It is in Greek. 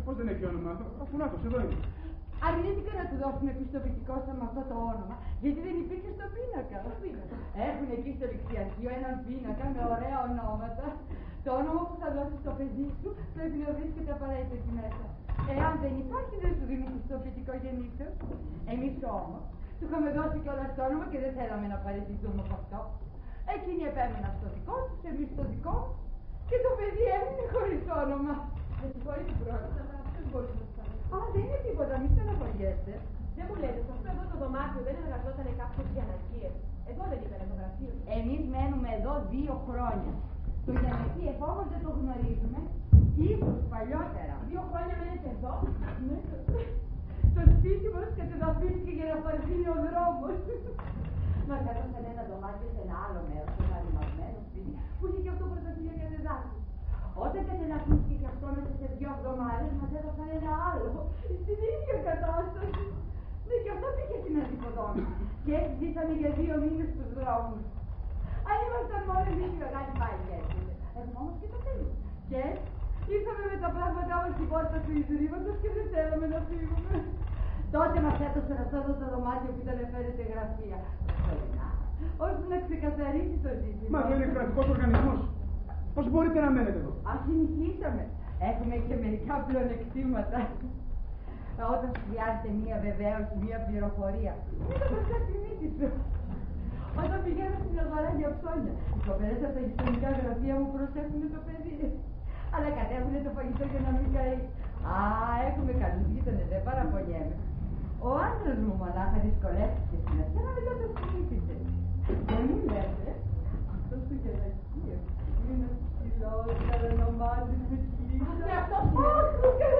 Πώς δεν έχει όνομα, αφού να το, εδώ είναι. Αρνήθηκα να του δώσουμε πιστοποιητικό με αυτό το όνομα, γιατί δεν υπήρχε στο πίνακα. Έχουν εκεί στο ληξιαρχείο έναν πίνακα με ωραία ονόματα. Το όνομα που θα δώσει στο παιδί σου πρέπει να βρίσκεται απαραίτητα εκεί μέσα. Εάν δεν υπάρχει, δεν σου δίνει πιστοποιητικό γεννήσεως. Εμείς όμως του είχαμε δώσει κιόλας το όνομα και δεν θέλαμε να παραιτηθούμε από αυτό. Εκείνοι επέμεναν στο δικό τους, εμείς στο δικό μας, και το παιδί έμεινε χωρίς όνομα. Με συγχωρείτε πρόεδρε, αλλά ποιος μπορούσε να σας αρέσει. Α, δεν είναι τίποτα, μη στεναχωριέστε. Δεν μου λέτε, σε αυτό εδώ το δωμάτιο δεν εργαζόταν κάποιος Γιαννακίες. Εδώ δεν ήταν το γραφείο. Εμείς μένουμε εδώ 2 χρόνια. Το Γιαννακίες όμως δεν το γνωρίζουμε. Ίσως παλιότερα. 2 χρόνια μένετε εδώ. Ναι. Το σπίτι μας κατεδαφίστηκε για να παρθύνει ο δρόμος. Μας έδωσαν ένα δωμάτιο σε ένα άλλο μέρος, ένα ρημαγμένο σπίτι, που είχε και αυτό πρωτοβουλία κατεδάφιση. Όταν κατεδαφίστηκε και αυτό μέσα σε 2 εβδομάδες, μας έδωσαν ένα άλλο, στην ίδια κατάσταση. Ναι, και αυτό πήγε στην αντιποδόμηση. Και έτσι ζήσαμε για 2 μήνες στους δρόμους. Αν ήμασταν μόνο εμείς οι μεγάλοι πάλι έτσι. Έχουμε όμως και το τέλος. Και ήρθαμε με τα πράγματά μας στην πόρτα του Ιδρύματος και δεν θέλαμε να φύγουμε. Τότε μας έδωσαν αυτό το δωμάτιο που ήταν φέρεται γραφεία. Ώστε να ξεκαθαρίσει το ζήτημα. Μα δεν είναι κρατικός οργανισμός. Πώς μπορείτε να μένετε εδώ? Ας συνηθίσαμε. Έχουμε και μερικά πλεονεκτήματα. Όταν χρειάζεται μία βεβαίωση, μία πληροφορία, μην το πας στη μύτη σου. Όταν πηγαίνω στην αγορά για ψώνια, οι κοπέλες από τα γειτονικά γραφεία μου προσέχουν το παιδί. Αλλά κατέβουν το φαγητό για να μην καεί. Α, έχουμε καλούς γείτονες, δεν παραπονιέμαι. Ο άντρας μου μονάχα δυσκολεύτηκε στην αρχή, αλλά μετά το συνήθισε. Δεν μου λέτε, αυτός το Γιαννακίες είναι ένας ψηλός, καρονομάτης με κυλίτσα. Αυτό Αχ,